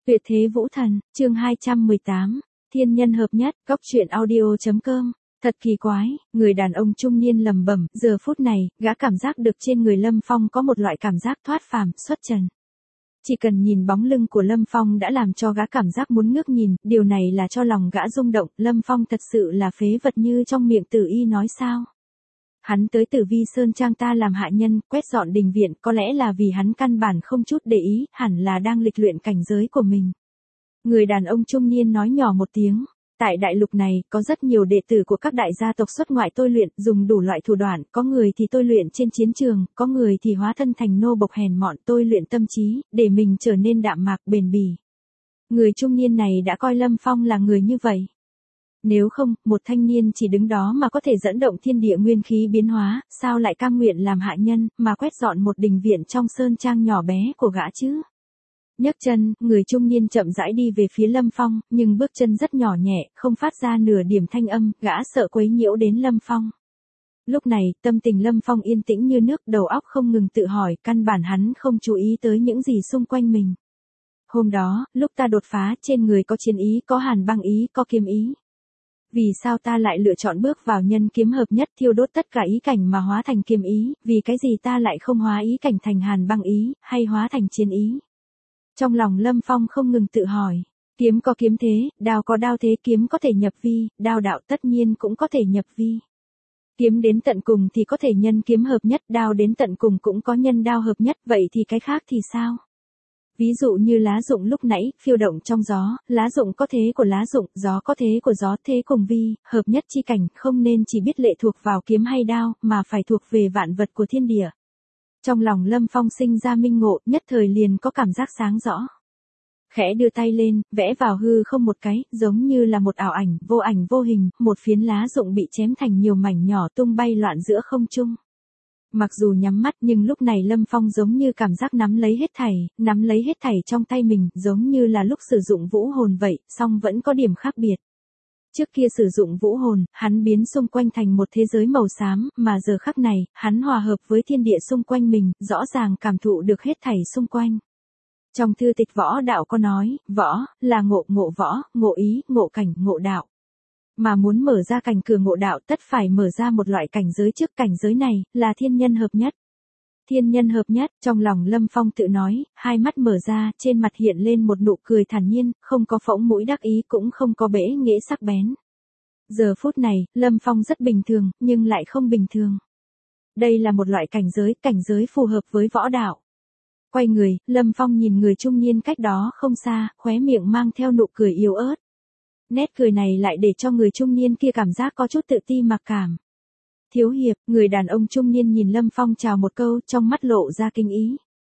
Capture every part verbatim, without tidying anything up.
Tuyệt thế vũ thần, chương hai trăm mười tám, thiên nhân hợp nhất, góc truyện audio.com. Thật kỳ quái, người đàn ông trung niên lầm bẩm, giờ phút này, gã cảm giác được trên người Lâm Phong có một loại cảm giác thoát phàm, xuất trần. Chỉ cần nhìn bóng lưng của Lâm Phong đã làm cho gã cảm giác muốn ngước nhìn, điều này là cho lòng gã rung động, Lâm Phong thật sự là phế vật như trong miệng Tử Y nói sao? Hắn tới Tử Vi Sơn Trang ta làm hạ nhân, quét dọn đình viện, có lẽ là vì hắn căn bản không chút để ý, hẳn là đang lịch luyện cảnh giới của mình. Người đàn ông trung niên nói nhỏ một tiếng. Tại đại lục này, có rất nhiều đệ tử của các đại gia tộc xuất ngoại tôi luyện, dùng đủ loại thủ đoạn, có người thì tôi luyện trên chiến trường, có người thì hóa thân thành nô bộc hèn mọn tôi luyện tâm trí, để mình trở nên đạm mạc bền bỉ. Người trung niên này đã coi Lâm Phong là người như vậy. Nếu không, một thanh niên chỉ đứng đó mà có thể dẫn động thiên địa nguyên khí biến hóa, sao lại cam nguyện làm hạ nhân, mà quét dọn một đình viện trong sơn trang nhỏ bé của gã chứ? Nhấc chân, người trung niên chậm rãi đi về phía Lâm Phong, nhưng bước chân rất nhỏ nhẹ, không phát ra nửa điểm thanh âm, gã sợ quấy nhiễu đến Lâm Phong. Lúc này, tâm tình Lâm Phong yên tĩnh như nước, đầu óc không ngừng tự hỏi, căn bản hắn không chú ý tới những gì xung quanh mình. Hôm đó, lúc ta đột phá, trên người có chiến ý, có hàn băng ý, có kiếm ý. Vì sao ta lại lựa chọn bước vào nhân kiếm hợp nhất, thiêu đốt tất cả ý cảnh mà hóa thành kiếm ý, vì cái gì ta lại không hóa ý cảnh thành hàn băng ý, hay hóa thành chiến ý? Trong lòng Lâm Phong không ngừng tự hỏi, kiếm có kiếm thế, đao có đao thế, kiếm có thể nhập vi, đao đạo tất nhiên cũng có thể nhập vi. Kiếm đến tận cùng thì có thể nhân kiếm hợp nhất, đao đến tận cùng cũng có nhân đao hợp nhất, vậy thì cái khác thì sao? Ví dụ như lá rụng lúc nãy, phiêu động trong gió, lá rụng có thế của lá rụng, gió có thế của gió, thế cùng vi, hợp nhất chi cảnh, không nên chỉ biết lệ thuộc vào kiếm hay đao, mà phải thuộc về vạn vật của thiên địa. Trong lòng Lâm Phong sinh ra minh ngộ, nhất thời liền có cảm giác sáng rõ. Khẽ đưa tay lên, vẽ vào hư không một cái, giống như là một ảo ảnh, vô ảnh vô hình, một phiến lá rụng bị chém thành nhiều mảnh nhỏ tung bay loạn giữa không trung. Mặc dù nhắm mắt nhưng lúc này Lâm Phong giống như cảm giác nắm lấy hết thảy, nắm lấy hết thảy trong tay mình, giống như là lúc sử dụng vũ hồn vậy, song vẫn có điểm khác biệt. Trước kia sử dụng vũ hồn, hắn biến xung quanh thành một thế giới màu xám, mà giờ khắc này, hắn hòa hợp với thiên địa xung quanh mình, rõ ràng cảm thụ được hết thảy xung quanh. Trong thư tịch võ đạo có nói, võ, là ngộ, ngộ võ, ngộ ý, ngộ cảnh, ngộ đạo. Mà muốn mở ra cảnh cửa ngộ đạo tất phải mở ra một loại cảnh giới trước, cảnh giới này, là thiên nhân hợp nhất. Thiên nhân hợp nhất, trong lòng Lâm Phong tự nói, hai mắt mở ra, trên mặt hiện lên một nụ cười thản nhiên, không có phỗng mũi đắc ý cũng không có bẽ nghễ sắc bén. Giờ phút này, Lâm Phong rất bình thường, nhưng lại không bình thường. Đây là một loại cảnh giới, cảnh giới phù hợp với võ đạo. Quay người, Lâm Phong nhìn người trung niên cách đó không xa, khóe miệng mang theo nụ cười yếu ớt. Nét cười này lại để cho người trung niên kia cảm giác có chút tự ti mặc cảm. Thiếu hiệp, người đàn ông trung niên nhìn Lâm Phong chào một câu, trong mắt lộ ra kinh ý.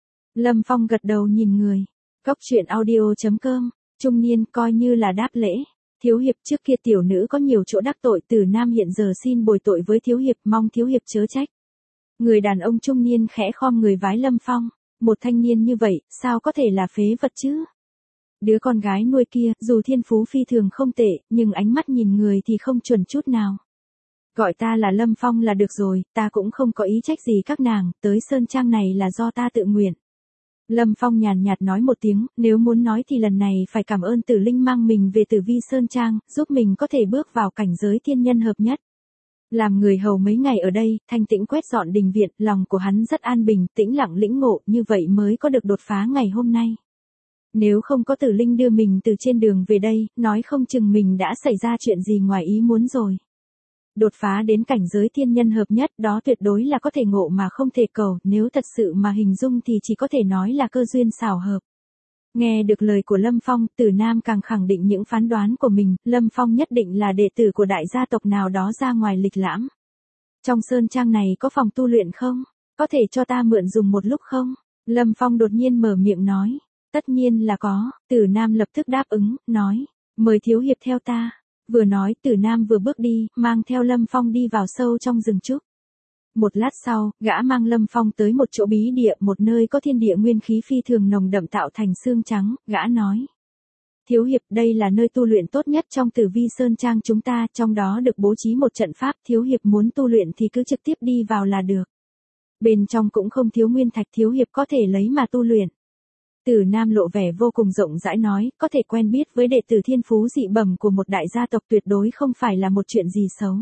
Lâm Phong gật đầu nhìn người. Góc truyện audio.com, trung niên coi như là đáp lễ. Thiếu hiệp, trước kia tiểu nữ có nhiều chỗ đắc tội, Tử Nam hiện giờ xin bồi tội với thiếu hiệp, mong thiếu hiệp chớ trách. Người đàn ông trung niên khẽ khom người vái Lâm Phong. Một thanh niên như vậy, sao có thể là phế vật chứ? Đứa con gái nuôi kia, dù thiên phú phi thường không tệ, nhưng ánh mắt nhìn người thì không chuẩn chút nào. Gọi ta là Lâm Phong là được rồi, ta cũng không có ý trách gì các nàng, tới sơn trang này là do ta tự nguyện. Lâm Phong nhàn nhạt nói một tiếng, nếu muốn nói thì lần này phải cảm ơn Tử Linh mang mình về Tử Vi Sơn Trang, giúp mình có thể bước vào cảnh giới thiên nhân hợp nhất. Làm người hầu mấy ngày ở đây, thanh tĩnh quét dọn đình viện, lòng của hắn rất an bình, tĩnh lặng lĩnh ngộ, như vậy mới có được đột phá ngày hôm nay. Nếu không có Tử Linh đưa mình từ trên đường về đây, nói không chừng mình đã xảy ra chuyện gì ngoài ý muốn rồi. Đột phá đến cảnh giới thiên nhân hợp nhất, đó tuyệt đối là có thể ngộ mà không thể cầu, nếu thật sự mà hình dung thì chỉ có thể nói là cơ duyên xảo hợp. Nghe được lời của Lâm Phong, Tử Nam càng khẳng định những phán đoán của mình, Lâm Phong nhất định là đệ tử của đại gia tộc nào đó ra ngoài lịch lãm. Trong sơn trang này có phòng tu luyện không? Có thể cho ta mượn dùng một lúc không? Lâm Phong đột nhiên mở miệng nói. Tất nhiên là có, Tử Nam lập tức đáp ứng, nói, mời thiếu hiệp theo ta. Vừa nói Tử Nam vừa bước đi, mang theo Lâm Phong đi vào sâu trong rừng trúc. Một lát sau, gã mang Lâm Phong tới một chỗ bí địa, một nơi có thiên địa nguyên khí phi thường nồng đậm tạo thành xương trắng, gã nói. Thiếu hiệp, đây là nơi tu luyện tốt nhất trong Tử Vi Sơn Trang chúng ta, trong đó được bố trí một trận pháp, thiếu hiệp muốn tu luyện thì cứ trực tiếp đi vào là được. Bên trong cũng không thiếu nguyên thạch, thiếu hiệp có thể lấy mà tu luyện. Tử Nam lộ vẻ vô cùng rộng rãi nói, có thể quen biết với đệ tử thiên phú dị bẩm của một đại gia tộc tuyệt đối không phải là một chuyện gì xấu.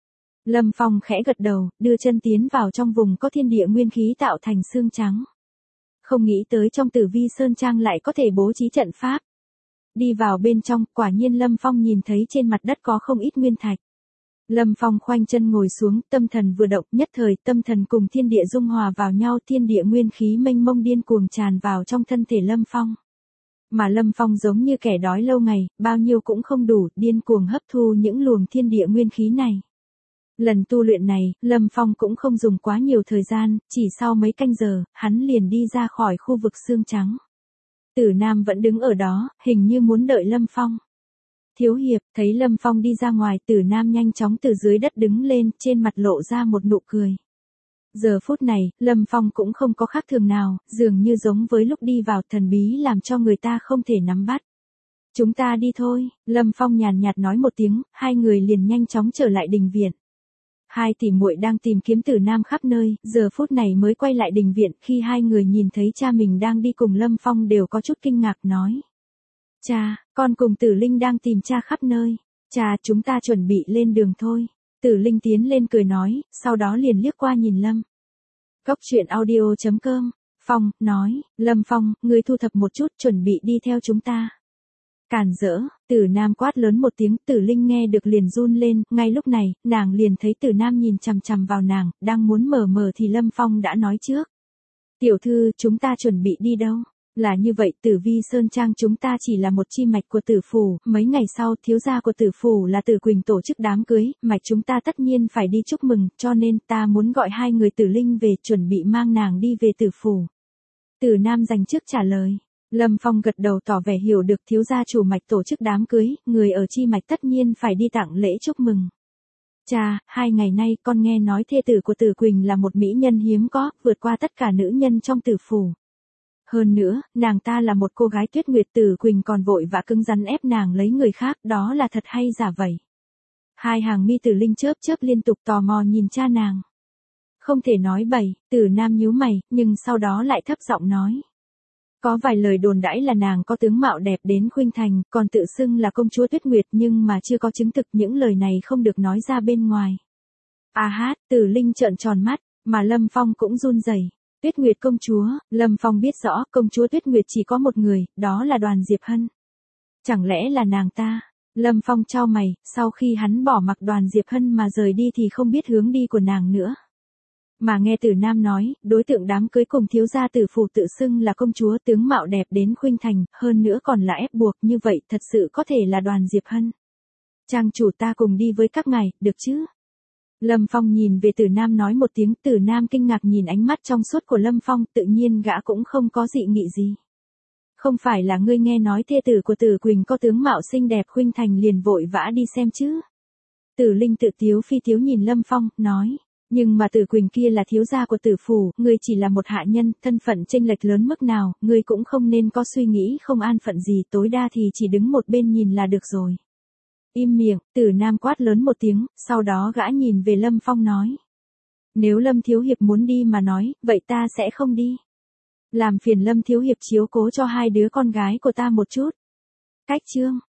Lâm Phong khẽ gật đầu, đưa chân tiến vào trong vùng có thiên địa nguyên khí tạo thành xương trắng. Không nghĩ tới trong Tử Vi Sơn Trang lại có thể bố trí trận pháp. Đi vào bên trong, quả nhiên Lâm Phong nhìn thấy trên mặt đất có không ít nguyên thạch. Lâm Phong khoanh chân ngồi xuống, tâm thần vừa động, nhất thời tâm thần cùng thiên địa dung hòa vào nhau, thiên địa nguyên khí mênh mông điên cuồng tràn vào trong thân thể Lâm Phong. Mà Lâm Phong giống như kẻ đói lâu ngày, bao nhiêu cũng không đủ, điên cuồng hấp thu những luồng thiên địa nguyên khí này. Lần tu luyện này, Lâm Phong cũng không dùng quá nhiều thời gian, chỉ sau mấy canh giờ, hắn liền đi ra khỏi khu vực xương trắng. Tử Nam vẫn đứng ở đó, hình như muốn đợi Lâm Phong. Thiếu hiệp, thấy Lâm Phong đi ra ngoài, Tử Nam nhanh chóng từ dưới đất đứng lên, trên mặt lộ ra một nụ cười. Giờ phút này, Lâm Phong cũng không có khác thường nào, dường như giống với lúc đi vào, thần bí làm cho người ta không thể nắm bắt. Chúng ta đi thôi, Lâm Phong nhàn nhạt nói một tiếng, hai người liền nhanh chóng trở lại đình viện. Hai tỷ muội đang tìm kiếm Tử Nam khắp nơi, giờ phút này mới quay lại đình viện, khi hai người nhìn thấy cha mình đang đi cùng Lâm Phong đều có chút kinh ngạc nói. Cha, con cùng Tử Linh đang tìm cha khắp nơi. Cha, chúng ta chuẩn bị lên đường thôi. Tử Linh tiến lên cười nói, sau đó liền liếc qua nhìn Lâm. Góc truyện audio chấm com. Phong, nói, Lâm Phong, ngươi thu thập một chút, chuẩn bị đi theo chúng ta. Cản rỡ, Tử Nam quát lớn một tiếng, Tử Linh nghe được liền run lên, ngay lúc này, nàng liền thấy Tử Nam nhìn chằm chằm vào nàng, đang muốn mở mở thì Lâm Phong đã nói trước. Tiểu thư, chúng ta chuẩn bị đi đâu? Là như vậy, Tử Vi Sơn Trang chúng ta chỉ là một chi mạch của Tử Phủ, mấy ngày sau, thiếu gia của Tử Phủ là Tử Quỳnh tổ chức đám cưới, mạch chúng ta tất nhiên phải đi chúc mừng, cho nên ta muốn gọi hai người Tử Linh về, chuẩn bị mang nàng đi về Tử Phủ. Tử Nam dành trước trả lời. Lâm Phong gật đầu tỏ vẻ hiểu được, thiếu gia chủ mạch tổ chức đám cưới, người ở chi mạch tất nhiên phải đi tặng lễ chúc mừng. Cha, hai ngày nay con nghe nói thê tử của Tử Quỳnh là một mỹ nhân hiếm có, vượt qua tất cả nữ nhân trong Tử Phủ. Hơn nữa, nàng ta là một cô gái Tuyết Nguyệt, Tử Quỳnh còn vội vã cứng rắn ép nàng lấy người khác, đó là thật hay giả vậy? Hai hàng mi Tử Linh chớp chớp liên tục tò mò nhìn cha nàng. Không thể nói bậy, Tử Nam nhíu mày, nhưng sau đó lại thấp giọng nói. Có vài lời đồn đãi là nàng có tướng mạo đẹp đến khuynh thành, còn tự xưng là công chúa Tuyết Nguyệt nhưng mà chưa có chứng thực, những lời này không được nói ra bên ngoài. À hát, Tử Linh trợn tròn mắt, mà Lâm Phong cũng run rẩy. Tuyết Nguyệt công chúa, Lâm Phong biết rõ công chúa Tuyết Nguyệt chỉ có một người, đó là Đoàn Diệp Hân. Chẳng lẽ là nàng ta? Lâm Phong chau mày, sau khi hắn bỏ mặc Đoàn Diệp Hân mà rời đi thì không biết hướng đi của nàng nữa. Mà nghe Tử Nam nói, đối tượng đám cưới cùng thiếu gia Tử Phủ tự xưng là công chúa, tướng mạo đẹp đến khuynh thành, hơn nữa còn là ép buộc, như vậy thật sự có thể là Đoàn Diệp Hân. Trang chủ, ta cùng đi với các ngài, được chứ? Lâm Phong nhìn về Tử Nam nói một tiếng, Tử Nam kinh ngạc nhìn ánh mắt trong suốt của Lâm Phong, tự nhiên gã cũng không có dị nghị gì. Không phải là ngươi nghe nói thê tử của Tử Quỳnh có tướng mạo xinh đẹp khuynh thành liền vội vã đi xem chứ? Tử Linh tự tiếu phi tiếu nhìn Lâm Phong, nói. Nhưng mà Tử Quỳnh kia là thiếu gia của Tử Phủ, ngươi chỉ là một hạ nhân, thân phận chênh lệch lớn mức nào, ngươi cũng không nên có suy nghĩ không an phận gì, tối đa thì chỉ đứng một bên nhìn là được rồi. Im miệng, Tử Nam quát lớn một tiếng, sau đó gã nhìn về Lâm Phong nói. Nếu Lâm Thiếu Hiệp muốn đi mà nói, vậy ta sẽ không đi. Làm phiền Lâm Thiếu Hiệp chiếu cố cho hai đứa con gái của ta một chút. Cách chương.